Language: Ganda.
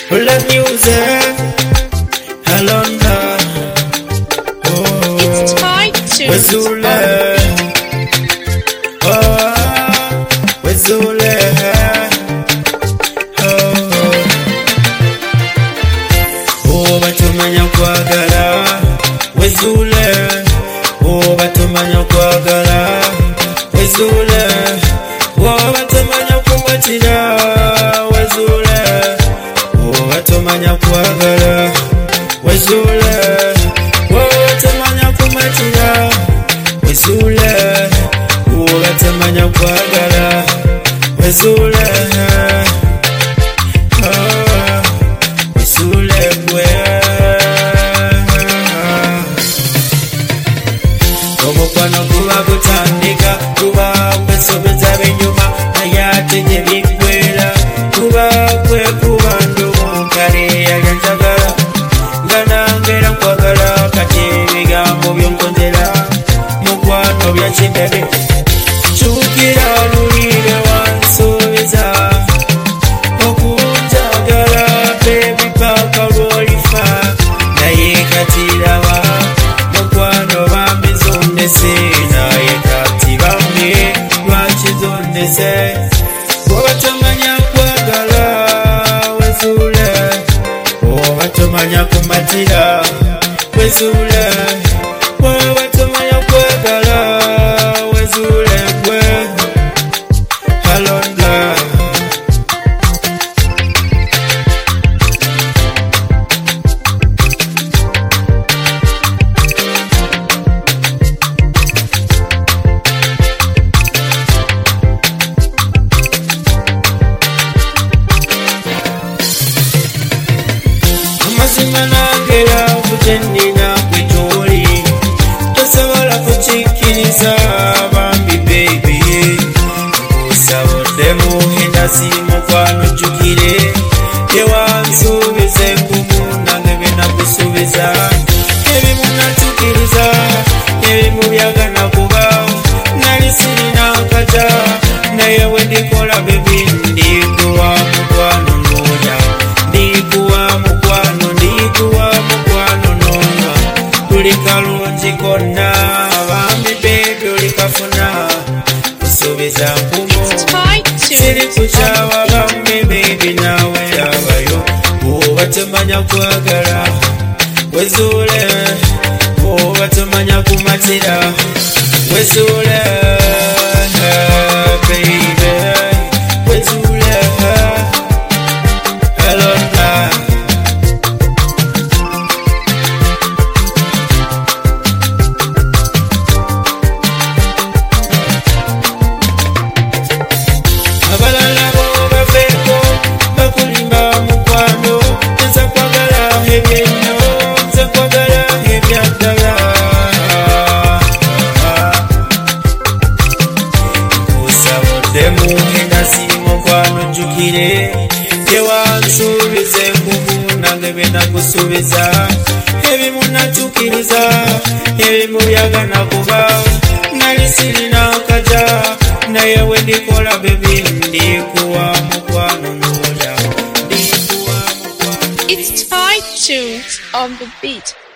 Love music, Alonda. Oh, It's time to Wezule. Oh, Wezule. Oh, batumanya kwagala. Wezule. Oh, batumanya kwagala. Wezule. Oh, batumanya kumatira. Wezule. Oh, batumanya kwagala. Wezule. Oh, batumanya kumatira. Wezule. Oh, batumanya kwagala. Wezule. Oh, Wezule gwe. Omukwano guba gutandika, guba kwesobeza b'enyuma naye ate gye biggweera, guba kwe kuba ndumu kale yali njagala nga nange era nkwagala, kati ebigambo byonkonzera mukwano bya kibebe, kyukira lulire wansuubiza okunjagala bebi paka lwolifa, naye kati raba mukwano bambi zondese, naye kati bambi lwaki zondese, bwoba tomanya kwagala Wezule, bwoba tomanya kumatira Wezule, bwoba tomanya kwagala Wezule gwe Alonda. Amazima nangera kutendina kwitoli, tosobola kukikkiriza bambi baby, nkusabodemu endasi mukwano jjukire byewansuubiza enkumu nange byenakusuubiza, ebimu natukiriza ebimu byagana kuba nali sirina nkata, naye wendikola bebi ndikuwa mukwano noonya, ndikuwa mukwano, ndikuwa mukwano noonya, tuli kalungi konna bambi bebi oli kafuna kusuubiza nkumu siri kukyawa bambi bebi naawe yabayo, bwoba tomanya kwagala Wezule, bwoba tomanya kumatira Wezule baby, Wezule Alonda. Abalala bo bafeeko bakulimba mukwano, nze kwagala ebyennyo, nze kwagala ebyaddala, nkusabuddemu endasi mukwano jjukire byewansuubiza enkumu nange byenakusuubiza, ebimu natukiriza ebimu byagana kuba nali sirina nkata, naye wendikola bebi ndikuwa mukwano noonya, ndikuwa mukwano. It's time to on the beat.